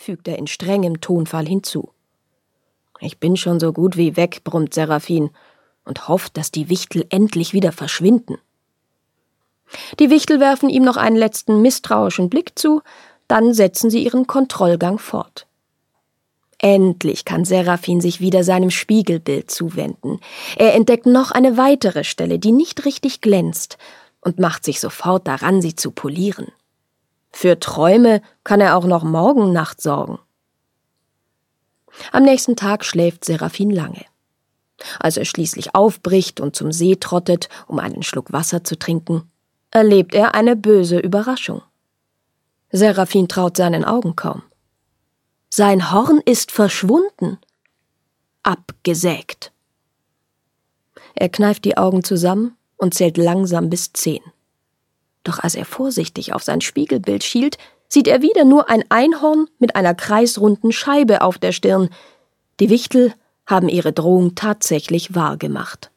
fügt er in strengem Tonfall hinzu. »Ich bin schon so gut wie weg«, brummt Seraphin und hofft, dass die Wichtel endlich wieder verschwinden. Die Wichtel werfen ihm noch einen letzten misstrauischen Blick zu, dann setzen sie ihren Kontrollgang fort. Endlich kann Seraphin sich wieder seinem Spiegelbild zuwenden. Er entdeckt noch eine weitere Stelle, die nicht richtig glänzt, und macht sich sofort daran, sie zu polieren. Für Träume kann er auch noch morgen Nacht sorgen. Am nächsten Tag schläft Seraphin lange. Als er schließlich aufbricht und zum See trottet, um einen Schluck Wasser zu trinken, erlebt er eine böse Überraschung. Seraphin traut seinen Augen kaum. Sein Horn ist verschwunden. Abgesägt. Er kneift die Augen zusammen und zählt langsam bis 10. Doch als er vorsichtig auf sein Spiegelbild schielt, sieht er wieder nur ein Einhorn mit einer kreisrunden Scheibe auf der Stirn. Die Wichtel haben ihre Drohung tatsächlich wahrgemacht.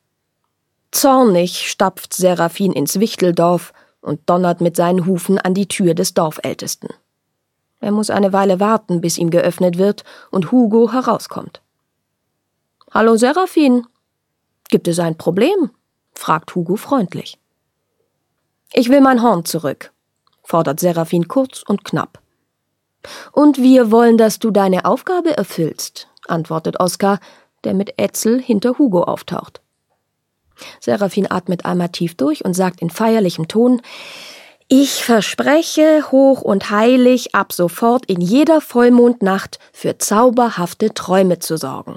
Zornig stapft Seraphin ins Wichteldorf und donnert mit seinen Hufen an die Tür des Dorfältesten. Er muss eine Weile warten, bis ihm geöffnet wird und Hugo herauskommt. »Hallo Seraphin, gibt es ein Problem?« fragt Hugo freundlich. »Ich will mein Horn zurück«, fordert Seraphin kurz und knapp. »Und wir wollen, dass du deine Aufgabe erfüllst«, antwortet Oskar, der mit Ätzel hinter Hugo auftaucht. Seraphin atmet einmal tief durch und sagt in feierlichem Ton: »Ich verspreche hoch und heilig, ab sofort in jeder Vollmondnacht für zauberhafte Träume zu sorgen.«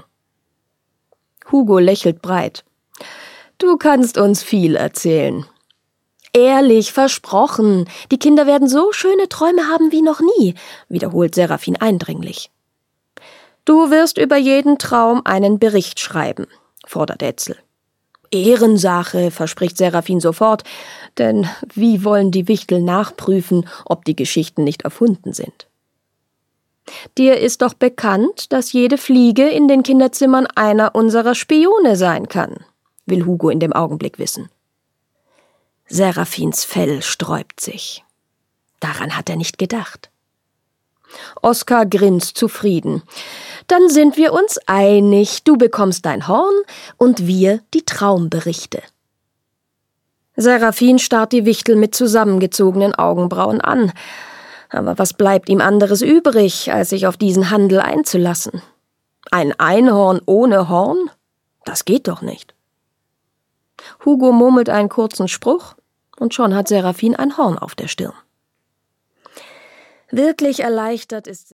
Hugo lächelt breit. »Du kannst uns viel erzählen.« »Ehrlich, versprochen. Die Kinder werden so schöne Träume haben wie noch nie«, wiederholt Seraphin eindringlich. »Du wirst über jeden Traum einen Bericht schreiben«, fordert Ätzel. »Ehrensache«, verspricht Seraphin sofort, denn wie wollen die Wichtel nachprüfen, ob die Geschichten nicht erfunden sind? »Dir ist doch bekannt, dass jede Fliege in den Kinderzimmern einer unserer Spione sein kann«, will Hugo in dem Augenblick wissen. Seraphins Fell sträubt sich. Daran hat er nicht gedacht. Oskar grinst zufrieden. »Dann sind wir uns einig. Du bekommst dein Horn und wir die Traumberichte.« Seraphin starrt die Wichtel mit zusammengezogenen Augenbrauen an. Aber was bleibt ihm anderes übrig, als sich auf diesen Handel einzulassen? Ein Einhorn ohne Horn? Das geht doch nicht. Hugo murmelt einen kurzen Spruch und schon hat Seraphin ein Horn auf der Stirn. Wirklich erleichtert ist